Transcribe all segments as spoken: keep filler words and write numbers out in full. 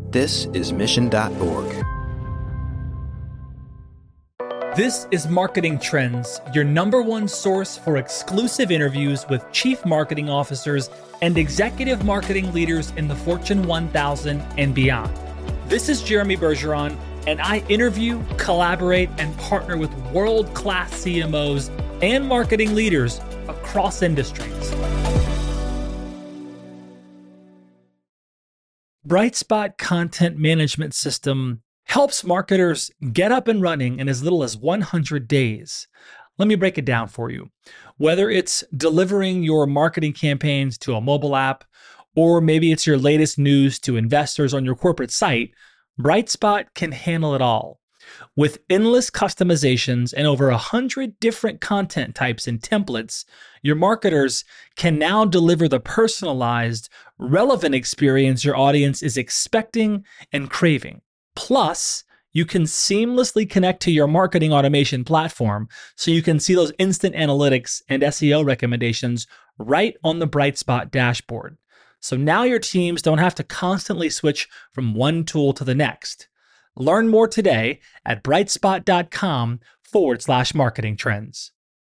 This is mission dot org. This is Marketing Trends, your number one source for exclusive interviews with chief marketing officers and executive marketing leaders in the Fortune one thousand and beyond. This is Jeremy Bergeron, and I interview, collaborate, and partner with world-class C M Os and marketing leaders across industries. Brightspot Content Management System helps marketers get up and running in as little as one hundred days. Let me break it down for you. Whether it's delivering your marketing campaigns to a mobile app, or maybe it's your latest news to investors on your corporate site, Brightspot can handle it all. With endless customizations and over one hundred different content types and templates, your marketers can now deliver the personalized, relevant experience your audience is expecting and craving. Plus, you can seamlessly connect to your marketing automation platform so you can see those instant analytics and S E O recommendations right on the Brightspot dashboard. So now your teams don't have to constantly switch from one tool to the next. Learn more today at brightspot.com forward slash marketing trends.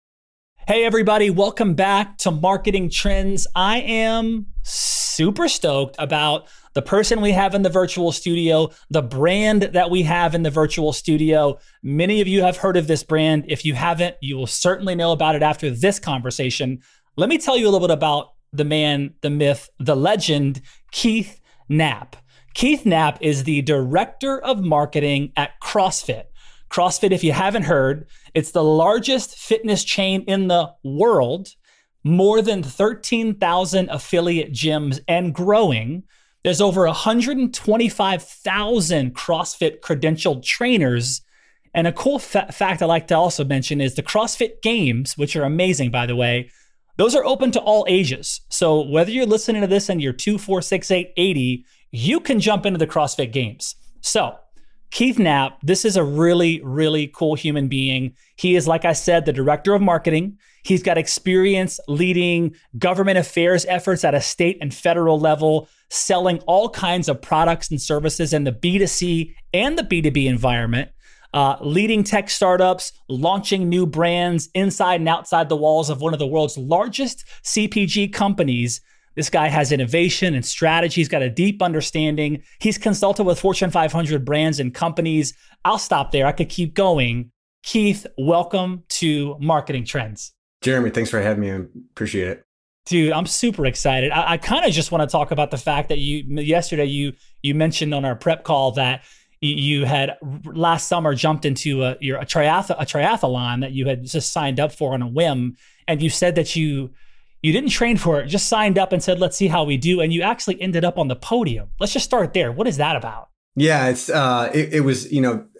Hey everybody, welcome back to Marketing Trends. I am super stoked about the person we have in the virtual studio, the brand that we have in the virtual studio. Many of you have heard of this brand. If you haven't, you will certainly know about it after this conversation. Let me tell you a little bit about the man, the myth, the legend, Keith Knapp. Keith Knapp is the director of marketing at CrossFit. CrossFit, if you haven't heard, it's the largest fitness chain in the world, more than thirteen thousand affiliate gyms and growing. There's over one hundred twenty-five thousand CrossFit credentialed trainers. And a cool fa- fact I like to also mention is the CrossFit Games, which are amazing, by the way, those are open to all ages. So whether you're listening to this and you're two, four, six, eight, eighty, you can jump into the CrossFit Games. So Keith Knapp, this is a really, really cool human being. He is, like I said, the director of marketing. He's got experience leading government affairs efforts at a state and federal level, selling all kinds of products and services in the B two C and the B two B environment, uh, leading tech startups, launching new brands inside and outside the walls of one of the world's largest C P G companies. This guy has innovation and strategy. He's got a deep understanding. He's consulted with Fortune five hundred brands and companies. I'll stop there. I could keep going. Keith, welcome to Marketing Trends. Jeremy, thanks for having me. I appreciate it. Dude, I'm super excited. I, I kind of just want to talk about the fact that you yesterday you you mentioned on our prep call that you, you had last summer jumped into a, your, a, triath- a triathlon that you had just signed up for on a whim. And you said that you You didn't train for it, just signed up and said, let's see how we do. And you actually ended up on the podium. Let's just start there. What is that about? Yeah, it's uh, it, it was, you know,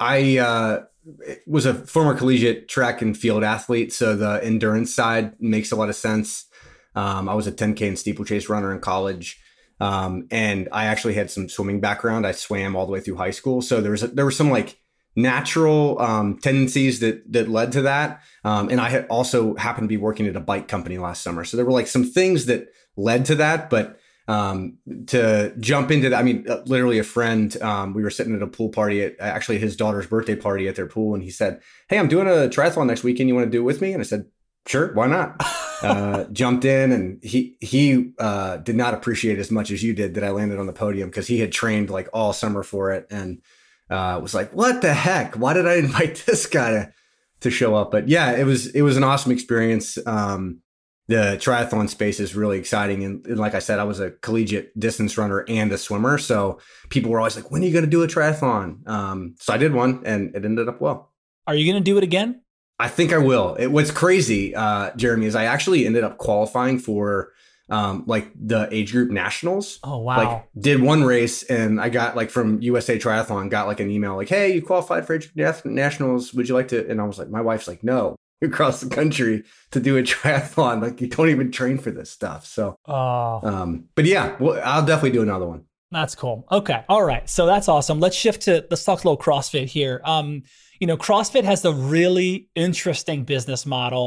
I uh, was a former collegiate track and field athlete. So the endurance side makes a lot of sense. Um, I was a ten K and steeplechase runner in college. Um, and I actually had some swimming background. I swam all the way through high school. So there was, a, there was some like natural um, tendencies that that led to that. Um, and I had also happened to be working at a bike company last summer. So there were like some things that led to that. But um, to jump into that, I mean, uh, literally a friend, um, we were sitting at a pool party at actually his daughter's birthday party at their pool. And he said, hey, I'm doing a triathlon next weekend. You want to do it with me? And I said, sure, why not? uh, jumped in, and he he uh, did not appreciate as much as you did that I landed on the podium, because he had trained like all summer for it. And Uh, was like, what the heck? Why did I invite this guy to, to show up? But yeah, it was it was an awesome experience. Um, the triathlon space is really exciting. And, and like I said, I was a collegiate distance runner and a swimmer. So people were always like, when are you going to do a triathlon? Um, so I did one, and it ended up well. Are you going to do it again? I think I will. It, what's crazy, uh, Jeremy, is I actually ended up qualifying for Um, like the age group nationals. Oh, wow. Like did one race, and I got like from U S A Triathlon, got like an email like, hey, you qualified for age group nationals. Would you like to? And I was like, my wife's like, no, across the country to do a triathlon. Like you don't even train for this stuff. So, oh. um, but yeah, well, I'll definitely do another one. That's cool. Okay. All right. So that's awesome. Let's shift to, let's talk a little CrossFit here. Um, you know, CrossFit has a really interesting business model.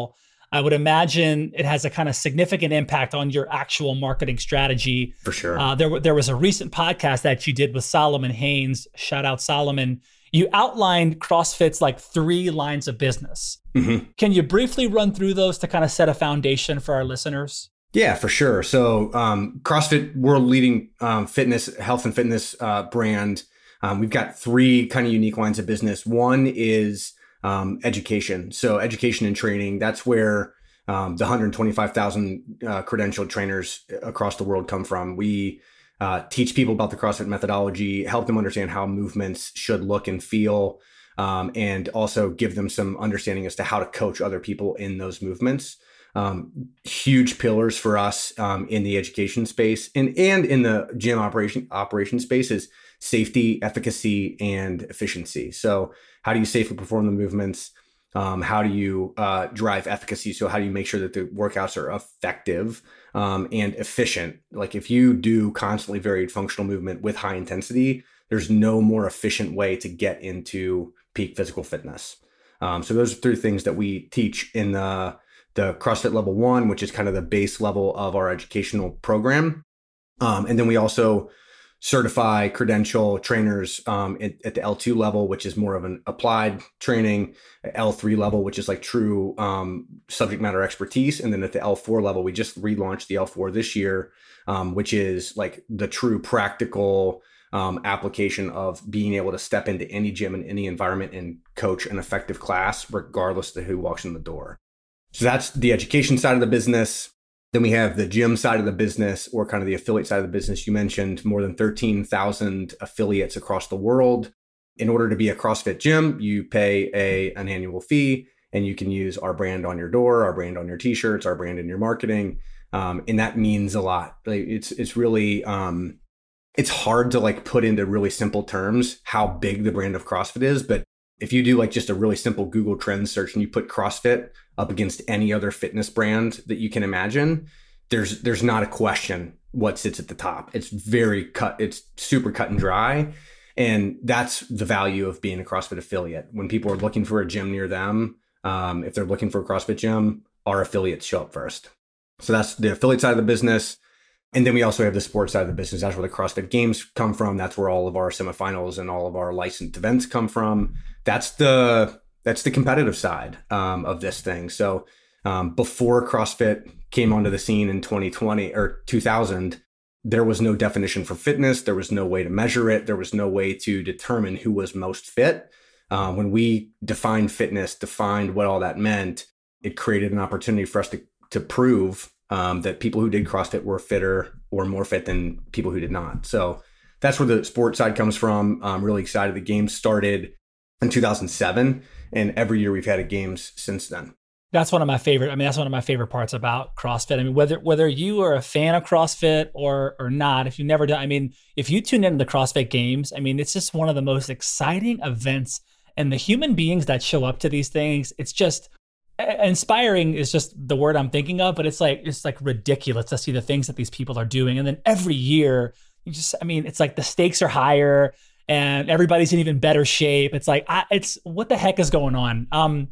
I would imagine it has a kind of significant impact on your actual marketing strategy. For sure. Uh, there, there was a recent podcast that you did with Solomon Haynes. Shout out Solomon. You outlined CrossFit's like three lines of business. Mm-hmm. Can you briefly run through those to kind of set a foundation for our listeners? Yeah, for sure. So um, CrossFit, world leading um, fitness, health and fitness uh, brand. Um, we've got three kind of unique lines of business. One is um, education. So education and training, that's where um, the one hundred twenty-five thousand uh, credentialed trainers across the world come from. We uh, teach people about the CrossFit methodology, help them understand how movements should look and feel, um, and also give them some understanding as to how to coach other people in those movements. Um, huge pillars for us um, in the education space and, and in the gym operation operation space is safety, efficacy, and efficiency. So how do you safely perform the movements? Um, how do you uh, drive efficacy? So how do you make sure that the workouts are effective um, and efficient? Like if you do constantly varied functional movement with high intensity, there's no more efficient way to get into peak physical fitness. Um, so those are three things that we teach in the the CrossFit Level One, which is kind of the base level of our educational program. Um, and then we also certify credential trainers um, at, at the L two level, which is more of an applied training, L three level, which is like true um, subject matter expertise. And then at the L four level, we just relaunched the L four this year, um, which is like the true practical um, application of being able to step into any gym in any environment and coach an effective class, regardless of who walks in the door. So that's the education side of the business. Then we have the gym side of the business, or kind of the affiliate side of the business. You mentioned more than thirteen thousand affiliates across the world. In order to be a CrossFit gym, you pay a an annual fee, and you can use our brand on your door, our brand on your t-shirts, our brand in your marketing. Um, and that means a lot. Like it's it's really, um, it's hard to like put into really simple terms how big the brand of CrossFit is. But if you do like just a really simple Google Trends search and you put CrossFit up against any other fitness brand that you can imagine, there's there's not a question what sits at the top. It's very cut. It's super cut and dry. And that's the value of being a CrossFit affiliate. When people are looking for a gym near them, um, if they're looking for a CrossFit gym, our affiliates show up first. So that's the affiliate side of the business. And then we also have the sports side of the business. That's where the CrossFit Games come from. That's where all of our semifinals and all of our licensed events come from. That's the that's the competitive side um, of this thing. So um, before CrossFit came onto the scene in twenty twenty or two thousand, there was no definition for fitness. There was no way to measure it. There was no way to determine who was most fit. Uh, when we defined fitness, defined what all that meant, it created an opportunity for us to to prove Um, that people who did CrossFit were fitter or more fit than people who did not. So that's where the sports side comes from. I'm really excited. The games started in two thousand seven, and every year we've had a games since then. That's one of my favorite. I mean, that's one of my favorite parts about CrossFit. I mean, whether whether you are a fan of CrossFit or or not, if you've never done, I mean, if you tune into the CrossFit Games, I mean, it's just one of the most exciting events, and the human beings that show up to these things, it's just inspiring is just the word I'm thinking of, but it's like, it's like ridiculous to see the things that these people are doing. And then every year you just, I mean, it's like the stakes are higher and everybody's in even better shape. It's like, I, it's what the heck is going on? Um,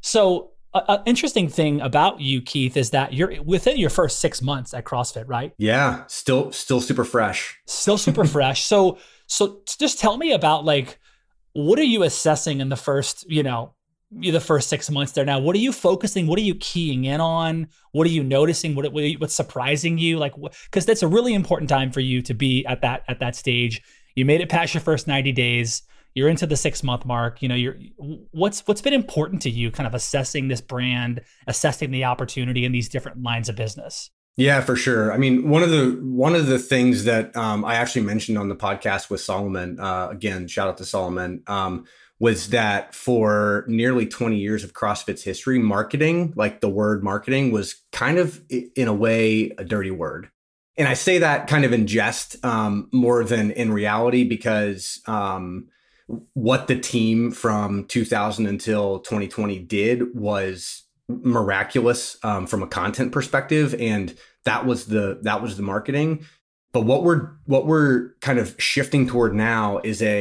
so an interesting thing about you, Keith, is that you're within your first six months at CrossFit, right? Yeah. Still, still super fresh. Still super fresh. So, so just tell me about like, what are you assessing in the first, you know, the first six months there now? What are you focusing? What are you keying in on? What are you noticing? What, what what's surprising you? Like, because that's a really important time for you to be at that at that stage. You made it past your first ninety days. You're into the six month mark. You know, you're what's what's been important to you, kind of assessing this brand, assessing the opportunity in these different lines of business. Yeah, for sure. I mean, one of the one of the things that um, I actually mentioned on the podcast with Solomon, uh, again, shout out to Solomon. Um, was that for nearly twenty years of CrossFit's history, marketing, like the word marketing, was kind of in a way a dirty word. And I say that kind of in jest um, more than in reality, because um, what the team from two thousand until twenty twenty did was miraculous um, from a content perspective. And that was the that was the marketing. But what we're what we're kind of shifting toward now is a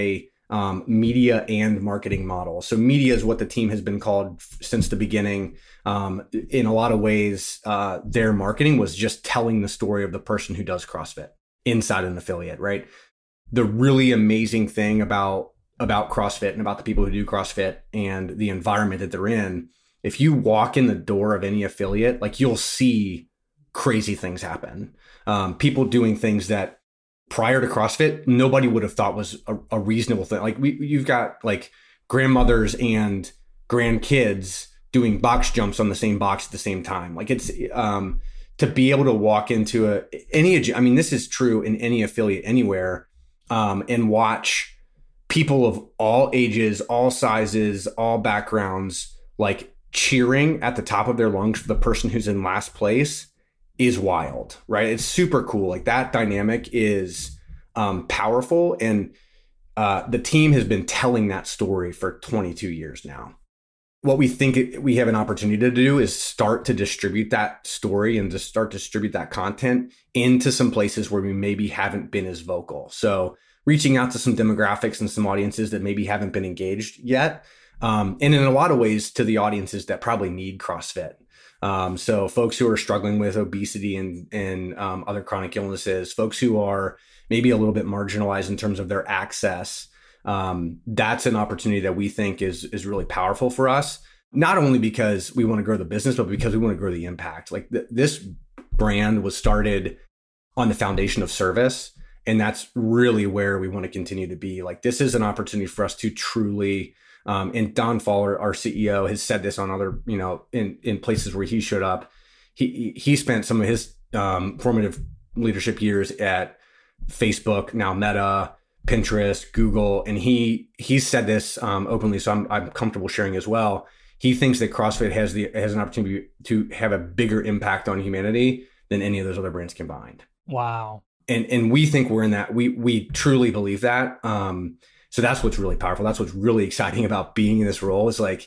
um, media and marketing model. So media is what the team has been called f- since the beginning. Um, in a lot of ways, uh, their marketing was just telling the story of the person who does CrossFit inside an affiliate, right? The really amazing thing about, about CrossFit and about the people who do CrossFit and the environment that they're in, if you walk in the door of any affiliate, like you'll see crazy things happen. Um, people doing things that prior to CrossFit, nobody would have thought was a, a reasonable thing. Like we, you've got like grandmothers and grandkids doing box jumps on the same box at the same time. Like it's, um, to be able to walk into a, any, I mean, this is true in any affiliate anywhere, um, and watch people of all ages, all sizes, all backgrounds, like cheering at the top of their lungs for the person who's in last place is wild, right? It's super cool. Like that dynamic is um, powerful. And uh, the team has been telling that story for twenty-two years now. What we think it, we have an opportunity to do is start to distribute that story and to start to distribute that content into some places where we maybe haven't been as vocal. So reaching out to some demographics and some audiences that maybe haven't been engaged yet. Um, and in a lot of ways to the audiences that probably need CrossFit. Um, so folks who are struggling with obesity and, and um, other chronic illnesses, folks who are maybe a little bit marginalized in terms of their access. Um, that's an opportunity that we think is, is really powerful for us, not only because we want to grow the business, but because we want to grow the impact. Like th- this brand was started on the foundation of service. And that's really where we want to continue to be. Like this is an opportunity for us to truly Um, and Don Fowler, our C E O, has said this on other, you know, in, in places where he showed up. He he spent some of his um, formative leadership years at Facebook, now Meta, Pinterest, Google, and he he said this um, openly, so I'm I'm comfortable sharing as well. He thinks that CrossFit has the has an opportunity to have a bigger impact on humanity than any of those other brands combined. Wow. And and we think we're in that. We we truly believe that. Um, So that's what's really powerful. That's what's really exciting about being in this role is like,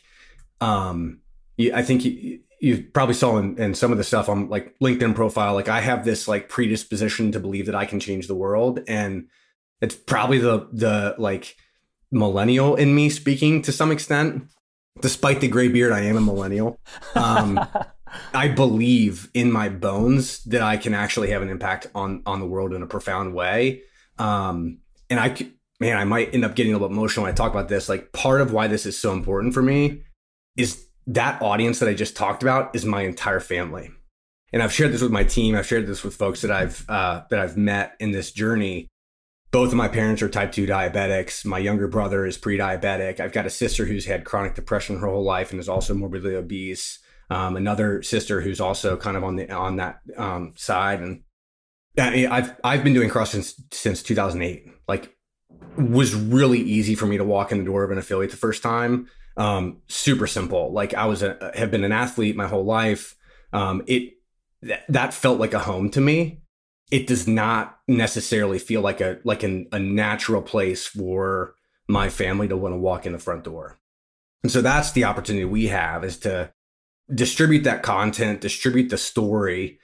um, you, I think you, you probably saw in, in some of the stuff on like LinkedIn profile, like I have this like predisposition to believe that I can change the world. And it's probably the, the like millennial in me speaking to some extent, despite the gray beard, I am a millennial. Um, I believe in my bones that I can actually have an impact on, on the world in a profound way. Um, and I could, man, I might end up getting a little emotional when I talk about this. Like part of why this is so important for me is that audience that I just talked about is my entire family. And I've shared this with my team. I've shared this with folks that I've, uh, that I've met in this journey. Both of my parents are type two diabetics. My younger brother is pre-diabetic. I've got a sister who's had chronic depression her whole life and is also morbidly obese. Um, another sister who's also kind of on the, on that um, side. And I mean, I've, I've been doing CrossFit since, since two thousand eight. Like, was really easy for me to walk in the door of an affiliate the first time. Um, super simple. Like I was a, have been an athlete my whole life. Um, it, th- that felt like a home to me. It does not necessarily feel like a, like an, a natural place for my family to want to walk in the front door. And so that's the opportunity we have, is to distribute that content, distribute the story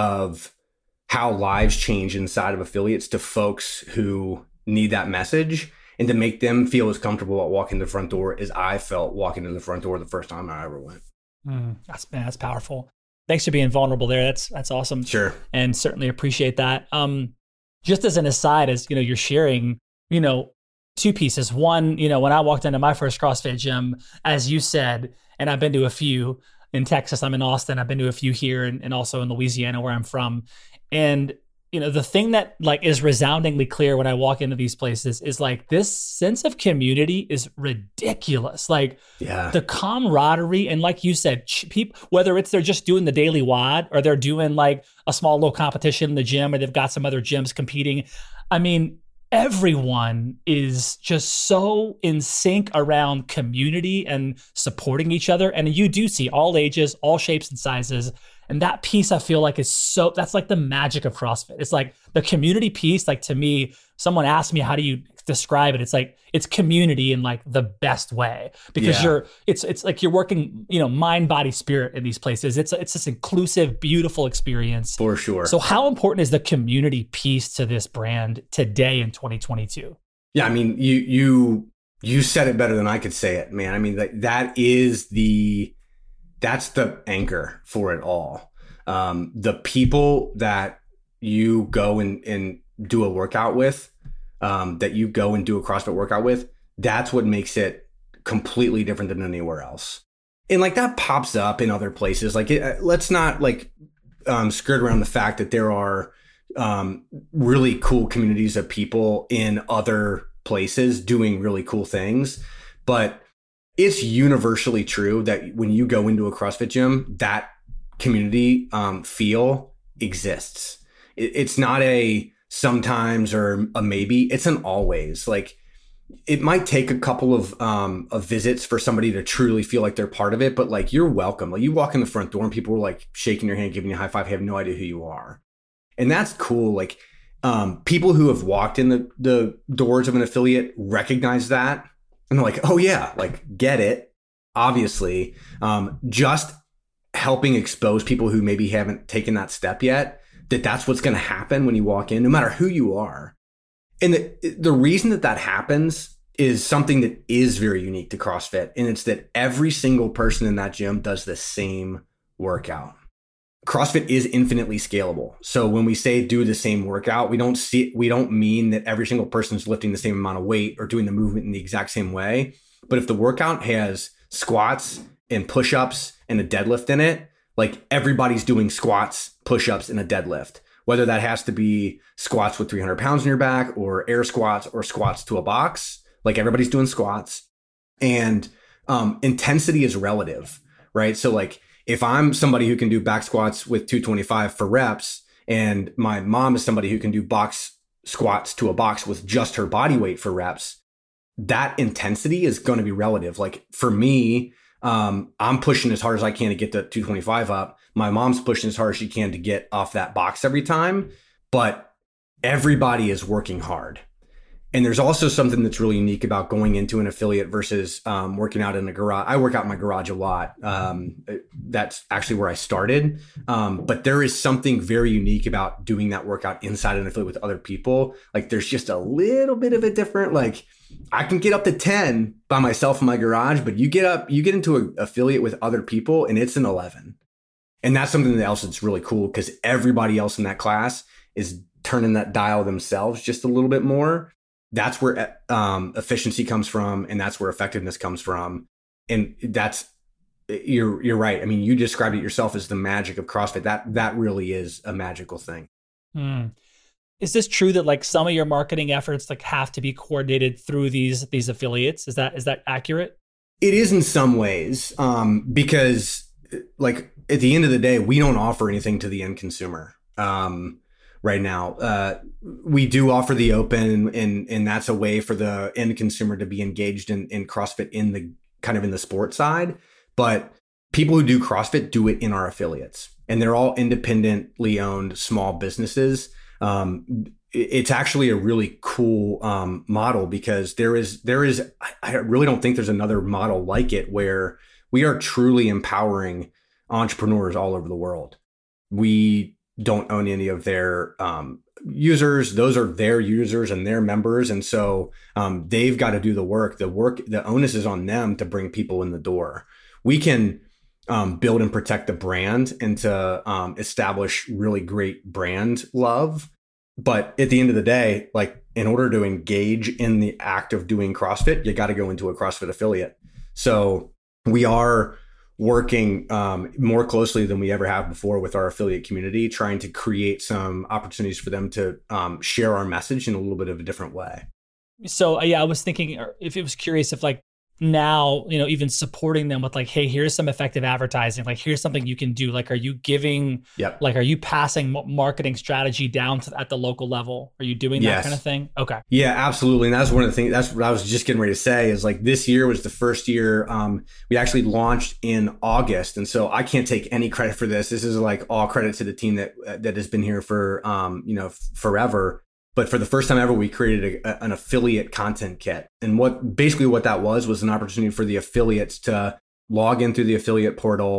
of how lives change inside of affiliates to folks who need that message, and to make them feel as comfortable at walking the front door as I felt walking in the front door the first time I ever went. Mm, that's, man, that's powerful. Thanks for being vulnerable there. That's, that's awesome. Sure. And certainly appreciate that. Um, just as an aside, as you know, you're sharing, you know, two pieces. One, you know, when I walked into my first CrossFit gym, as you said, and I've been to a few in Texas, I'm in Austin, I've been to a few here, and, and also in Louisiana where I'm from. And you know, the thing that like is resoundingly clear when I walk into these places is like this sense of community is ridiculous. Like yeah. the camaraderie. And like you said, people, whether it's they're just doing the daily W O D or they're doing like a small little competition in the gym, or they've got some other gyms competing. I mean, everyone is just so in sync around community and supporting each other. And you do see all ages, all shapes and sizes. And that piece I feel like is so, that's like the magic of CrossFit. It's like the community piece. Like to me, someone asked me, how do you describe it? It's like, it's community in like the best way, because yeah. you're, it's, it's like you're working, you know, mind, body, spirit in these places. It's, it's this inclusive, beautiful experience. For sure. So how important is the community piece to this brand today in twenty twenty-two? Yeah. I mean, you, you, You said it better than I could say it, man. I mean, that that is the, that's the anchor for it all. Um, the people that you go and, and do a workout with, um, that you go and do a CrossFit workout with, that's what makes it completely different than anywhere else. And like that pops up in other places. Like it, let's not like um, skirt around the fact that there are um, really cool communities of people in other places doing really cool things. But it's universally true that when you go into a CrossFit gym, that community um, feel exists. It, it's not a sometimes or a maybe, it's an always. Like it might take a couple of um of visits for somebody to truly feel like they're part of it, but like you're welcome. Like you walk in the front door and people are like shaking your hand, giving you a high five, have no idea who you are. And that's cool. Like um people who have walked in the the doors of an affiliate recognize that and they're like, oh yeah, like get it. Obviously, um just helping expose people who maybe haven't taken that step yet, that that's what's going to happen when you walk in, no matter who you are. And the, the reason that that happens is something that is very unique to CrossFit. And it's that every single person in that gym does the same workout. CrossFit is infinitely scalable. So when we say do the same workout, we don't see, we don't mean that every single person is lifting the same amount of weight or doing the movement in the exact same way. But if the workout has squats and push-ups and a deadlift in it, like everybody's doing squats, push-ups, and a deadlift. Whether that has to be squats with three hundred pounds in your back or air squats or squats to a box, like everybody's doing squats. And um, intensity is relative, right? So like if I'm somebody who can do back squats with two twenty-five for reps and my mom is somebody who can do box squats to a box with just her body weight for reps, that intensity is going to be relative. Like for me, um, I'm pushing as hard as I can to get the two twenty-five up. My mom's pushing as hard as she can to get off that box every time, but everybody is working hard. And there's also something that's really unique about going into an affiliate versus um, working out in a garage. I work out in my garage a lot. Um, that's actually where I started. Um, but there is something very unique about doing that workout inside an affiliate with other people. Like there's just a little bit of a different, like I can get up to ten by myself in my garage, but you get up, you get into an affiliate with other people and it's an eleven. And that's something else that's really cool because everybody else in that class is turning that dial themselves just a little bit more. That's where um, efficiency comes from, and that's where effectiveness comes from. And that's you're you're right. I mean, you described it yourself as the magic of CrossFit. That that really is a magical thing. Hmm. Is this true that like some of your marketing efforts like have to be coordinated through these these affiliates? Is that is that accurate? It is in some ways, um, because like at the end of the day, we don't offer anything to the end consumer. Um, right now, uh, we do offer the open, and and that's a way for the end consumer to be engaged in, in CrossFit in the kind of in the sport side. But people who do CrossFit do it in our affiliates, and they're all independently owned small businesses. Um, it's actually a really cool um, model because there is there is I really don't think there's another model like it where we are truly empowering entrepreneurs all over the world. We don't own any of their um, users. Those are their users and their members. And so um, they've got to do the work. The work, the onus is on them to bring people in the door. We can um, build and protect the brand and to um, establish really great brand love. But at the end of the day, like in order to engage in the act of doing CrossFit, you got to go into a CrossFit affiliate. So we are working um, more closely than we ever have before with our affiliate community, trying to create some opportunities for them to um, share our message in a little bit of a different way. So yeah, I was thinking, if it was curious if like now, you know, even supporting them with like, hey, here's some effective advertising, like here's something you can do. Like, are you giving, yep. like, are you passing marketing strategy down to at the local level? Are you doing that yes. kind of thing? Okay. Yeah, absolutely. And that's one of the things, that's what I was just getting ready to say is like this year was the first year um, we actually launched in August. And so I can't take any credit for this. This is like all credit to the team that, that has been here for, um, you know, f- forever. But for the first time ever, we created a, an affiliate content kit. And what basically what that was, was an opportunity for the affiliates to log in through the affiliate portal,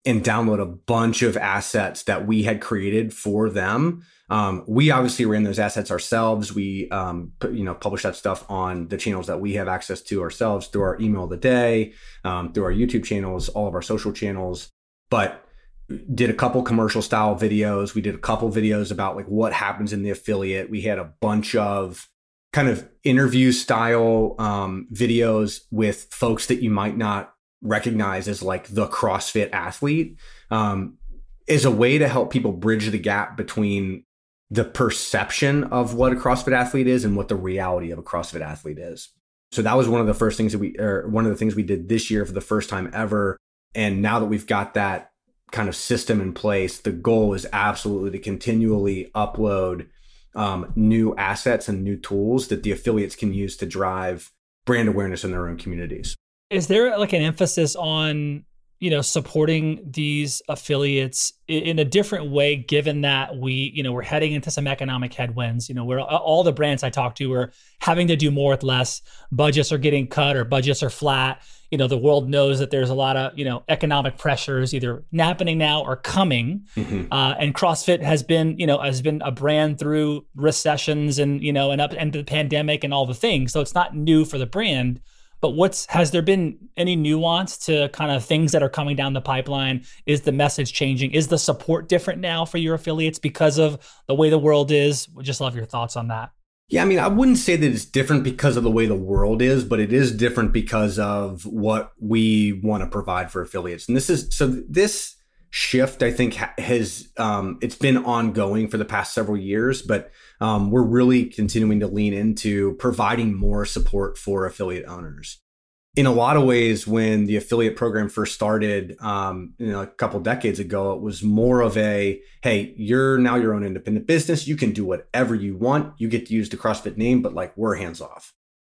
and download a bunch of assets that we had created for them. Um, we obviously ran those assets ourselves. We, um, put, you know, publish that stuff on the channels that we have access to ourselves through our email of the day, um, through our YouTube channels, all of our social channels. But did a couple commercial style videos. We did a couple videos about like what happens in the affiliate. We had a bunch of kind of interview style um, videos with folks that you might not recognize as like the CrossFit athlete, um, as a way to help people bridge the gap between the perception of what a CrossFit athlete is and what the reality of a CrossFit athlete is. So that was one of the first things that we, or one of the things we did this year for the first time ever. And now that we've got that kind of system in place, the goal is absolutely to continually upload um, new assets and new tools that the affiliates can use to drive brand awareness in their own communities. Is there like an emphasis on, you know, supporting these affiliates in a different way, given that we, you know, we're heading into some economic headwinds? You know, where all the brands I talk to are having to do more with less. Budgets are getting cut or budgets are flat. You know, the world knows that there's a lot of, you know, economic pressures either happening now or coming. Mm-hmm. Uh, and CrossFit has been, you know, has been a brand through recessions and, you know, and up into the pandemic and all the things. So it's not new for the brand. But what's, has there been any nuance to kind of things that are coming down the pipeline? Is the message changing? Is the support different now for your affiliates because of the way the world is? We'd just love your thoughts on that. Yeah, I mean, I wouldn't say that it's different because of the way the world is, but it is different because of what we want to provide for affiliates. And this is, so this shift, I think, has, um, it's been ongoing for the past several years, but um, we're really continuing to lean into providing more support for affiliate owners. In a lot of ways, when the affiliate program first started, um, you know, a couple decades ago, it was more of a, hey, you're now your own independent business. You can do whatever you want. You get to use the CrossFit name, but like we're hands off.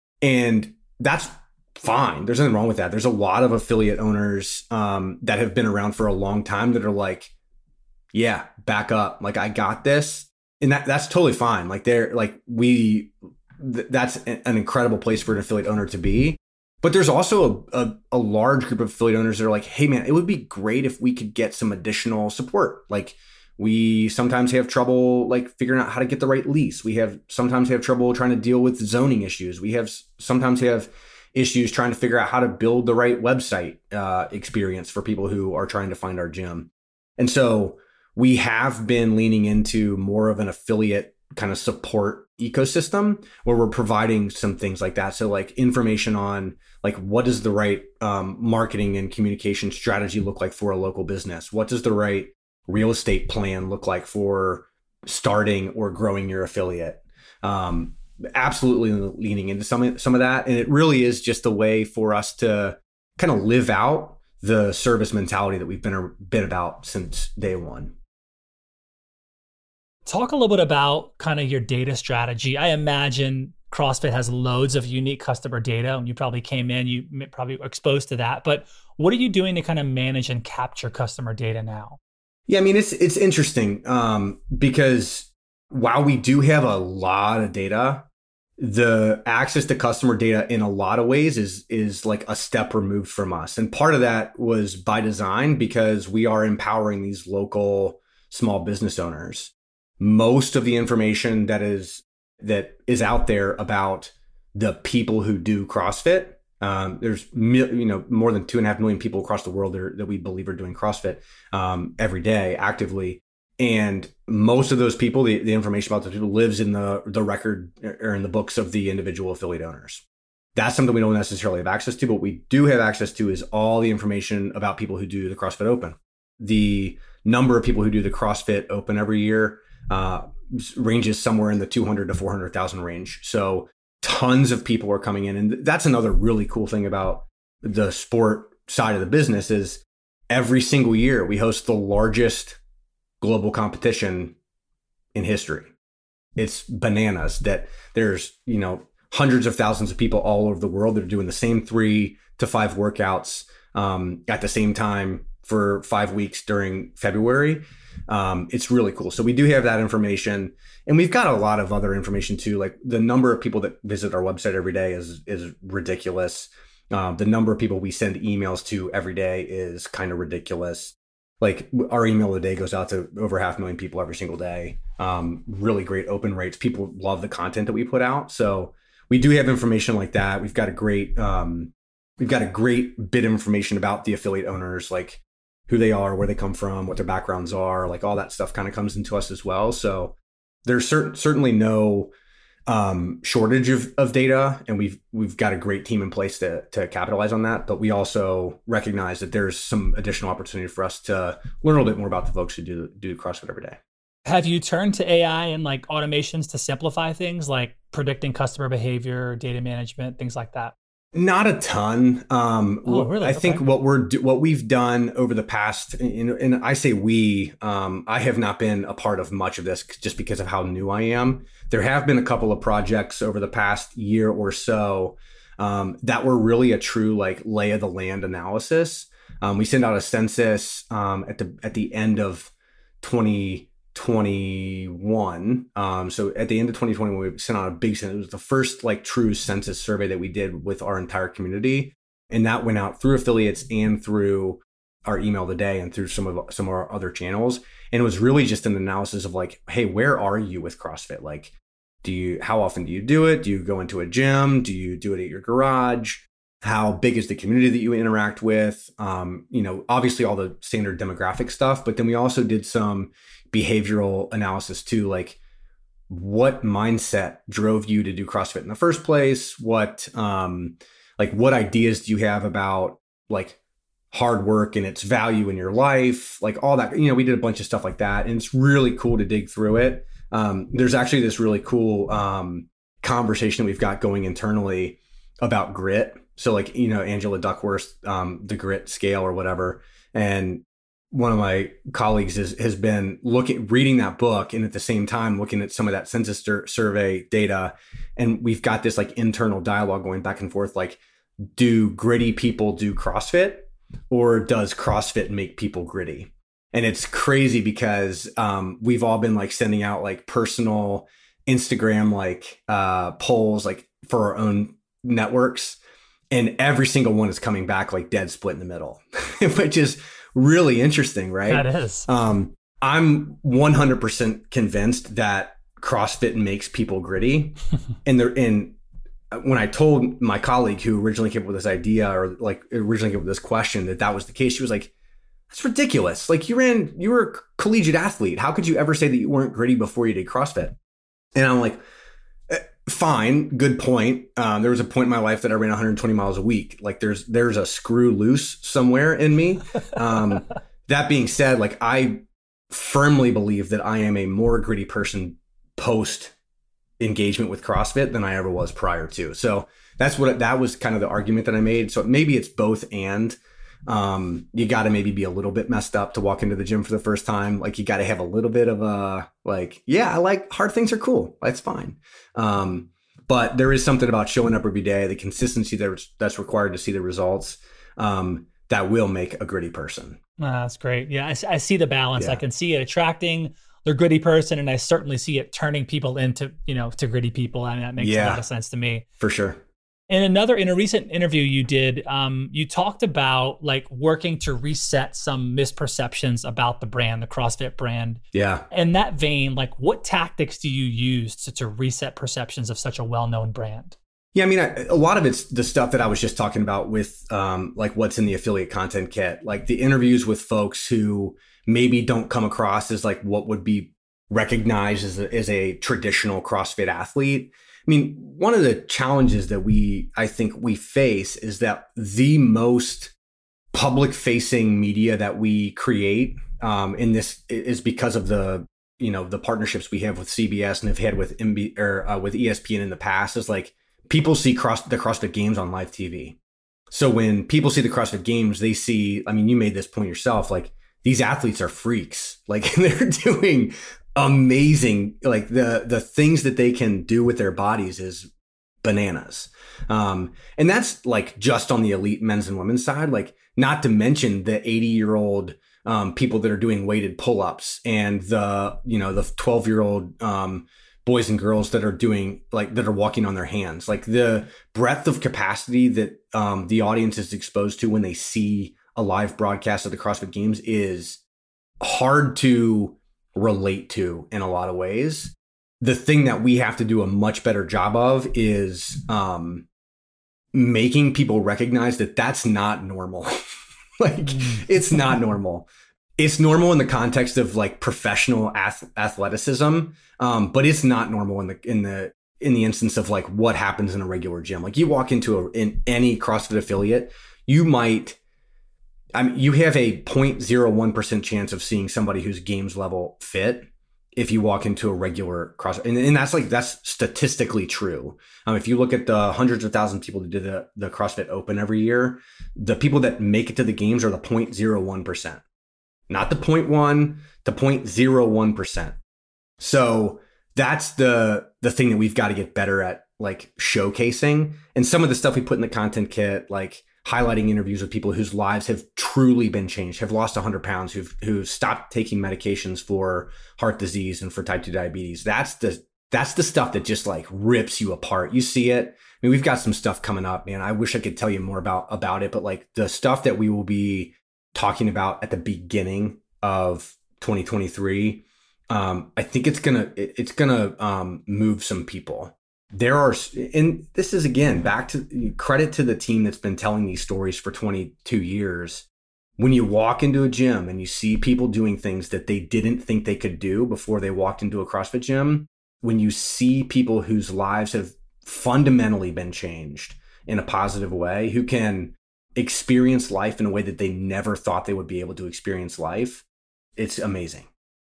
And that's fine. There's nothing wrong with that. There's a lot of affiliate owners um, that have been around for a long time that are like, yeah, back up. Like I got this. And that that's totally fine. Like they're like, we, th- that's an incredible place for an affiliate owner to be. But there's also a, a, a large group of affiliate owners that are like, hey, man, it would be great if we could get some additional support. Like we sometimes have trouble like figuring out how to get the right lease. We have sometimes have trouble trying to deal with zoning issues. We have sometimes have issues trying to figure out how to build the right website uh, experience for people who are trying to find our gym. And so we have been leaning into more of an affiliate kind of support ecosystem where we're providing some things like that. So like information on like, what does the right um, marketing and communication strategy look like for a local business? What does the right real estate plan look like for starting or growing your affiliate? Um, absolutely leaning into some, some of that. And it really is just a way for us to kind of live out the service mentality that we've been, been about since day one. Talk a little bit about kind of your data strategy. I imagine CrossFit has loads of unique customer data. When you probably came in, you probably were exposed to that. But what are you doing to kind of manage and capture customer data now? Yeah, I mean, it's it's interesting um, because while we do have a lot of data, the access to customer data in a lot of ways is is like a step removed from us. And part of that was by design because we are empowering these local small business owners. Most of the information that is that is out there about the people who do CrossFit, um, there's you know more than two and a half million people across the world that, are, that we believe are doing CrossFit um, every day actively, and most of those people, the, the information about those people lives in the the record or in the books of the individual affiliate owners. That's something we don't necessarily have access to, but what we do have access to is all the information about people who do the CrossFit Open. The number of people who do the CrossFit Open every year uh, ranges somewhere in the two hundred to four hundred thousand range. So tons of people are coming in. And that's another really cool thing about the sport side of the business is every single year we host the largest global competition in history. It's bananas that there's, you know, hundreds of thousands of people all over the world that are doing the same three to five workouts um, at the same time for five weeks during February. Um, it's really cool. So we do have that information, and we've got a lot of other information too. Like the number of people that visit our website every day is, is ridiculous. Um, the number of people we send emails to every day is kind of ridiculous. like our email a day goes out to over half a million people every single day. Um, really great open rates. People love the content that we put out. So we do have information like that. We've got a great, um, we've got a great bit of information about the affiliate owners, like who they are, where they come from, what their backgrounds are, like all that stuff kind of comes into us as well. So there's certain, certainly no um, shortage of, of data, and we've we've got a great team in place to to capitalize on that. But we also recognize that there's some additional opportunity for us to learn a little bit more about the folks who do do CrossFit every day. Have you turned to A I and like automations to simplify things like predicting customer behavior, data management, things like that? Not a ton. Um, oh, really? I okay. think what we're what we've done over the past, and, and I say we, um, I have not been a part of much of this just because of how new I am. There have been a couple of projects over the past year or so um, that were really a true like lay of the land analysis. Um, we send out a census um, at the at the end of twenty twenty-one. Um, so at the end of twenty twenty-one, we sent out a big census. It was the first like true census survey that we did with our entire community. And that went out through affiliates and through our email today and through some of some of our other channels. And it was really just an analysis of like, hey, where are you with CrossFit? Like, do you, how often do you do it? Do you go into a gym? Do you do it at your garage? How big is the community that you interact with? Um, you know, obviously all the standard demographic stuff, but then we also did some behavioral analysis too, like what mindset drove you to do CrossFit in the first place? What, um, like what ideas do you have about like hard work and its value in your life? Like all that, you know, we did a bunch of stuff like that, and it's really cool to dig through it. Um, there's actually this really cool um, conversation that we've got going internally about grit. So like, you know, Angela Duckworth, um, the grit scale or whatever. And one of my colleagues is, has been looking, reading that book, and at the same time looking at some of that census sur- survey data. And we've got this like internal dialogue going back and forth. Like, do gritty people do CrossFit, or does CrossFit make people gritty? And it's crazy because um, we've all been like sending out like personal Instagram, like uh, polls, like for our own networks. And every single one is coming back like dead split in the middle, which is really interesting, right? That is. Um, I'm one hundred percent convinced that CrossFit makes people gritty. and there, and when I told my colleague who originally came up with this idea, or like originally came up with this question, that that was the case, she was like, "That's ridiculous. Like you ran, you were a collegiate athlete. How could you ever say that you weren't gritty before you did CrossFit?" And I'm like, fine, good point. Um, there was a point in my life that I ran one hundred twenty miles a week. Like there's there's a screw loose somewhere in me. Um, that being said, like I firmly believe that I am a more gritty person post engagement with CrossFit than I ever was prior to. So that's what that was kind of the argument that I made. So maybe it's both and. Um, you got to maybe be a little bit messed up to walk into the gym for the first time. Like you got to have a little bit of a like, yeah, I like hard things are cool. That's fine. Um, but there is something about showing up every day, the consistency that's, that's required to see the results, um, that will make a gritty person. Oh, that's great. Yeah. I, I see the balance. Yeah. I can see it attracting the gritty person, and I certainly see it turning people into, you know, to gritty people. I mean, that makes yeah, a lot of sense to me. For sure. In another, in a recent interview you did, um, you talked about like working to reset some misperceptions about the brand, the CrossFit brand. Yeah. In that vein, like what tactics do you use to, to reset perceptions of such a well-known brand? Yeah, I mean, I, a lot of it's the stuff that I was just talking about with um, like what's in the affiliate content kit, like the interviews with folks who maybe don't come across as like what would be recognized as a, as a traditional CrossFit athlete. I mean, one of the challenges that we, I think we face is that the most public facing media that we create um, in this is because of the, you know, the partnerships we have with C B S and have had with M B or uh, with E S P N in the past. Is like people see cross the CrossFit Games on live T V. So when people see the CrossFit Games, they see, I mean, you made this point yourself, like these athletes are freaks, like they're doing amazing, like the the things that they can do with their bodies is bananas. Um, and that's like just on the elite men's and women's side, like not to mention the eighty year old um, people that are doing weighted pull-ups, and the, you know, the twelve year old um, boys and girls that are doing like that are walking on their hands. Like the breadth of capacity that um, the audience is exposed to when they see a live broadcast of the CrossFit Games is hard to relate to in a lot of ways. The thing that we have to do a much better job of is um, making people recognize that that's not normal. Like, it's not normal. It's normal in the context of like professional ath- athleticism, um, but it's not normal in the in the in the instance of like what happens in a regular gym. Like, you walk into a in any CrossFit affiliate, you might, I mean, you have a zero point zero one percent chance of seeing somebody who's games level fit if you walk into a regular CrossFit, and, and that's like that's statistically true. Um, if you look at the hundreds of thousands of people that do the the CrossFit Open every year, the people that make it to the games are the zero point zero one percent. Not the zero point one, the zero point zero one percent. So that's the the thing that we've got to get better at, like showcasing. And some of the stuff we put in the content kit, like highlighting interviews with people whose lives have truly been changed, have lost one hundred pounds, who've who've stopped taking medications for heart disease and for type two diabetes. That's the that's the stuff that just like rips you apart. You see it. I mean, we've got some stuff coming up, man. I wish I could tell you more about about it, but like the stuff that we will be talking about at the beginning of twenty twenty-three, um, I think it's gonna it's gonna um, move some people. There are, and this is again back to credit to the team that's been telling these stories for twenty-two years. When you walk into a gym and you see people doing things that they didn't think they could do before they walked into a CrossFit gym, when you see people whose lives have fundamentally been changed in a positive way, who can experience life in a way that they never thought they would be able to experience life, it's amazing.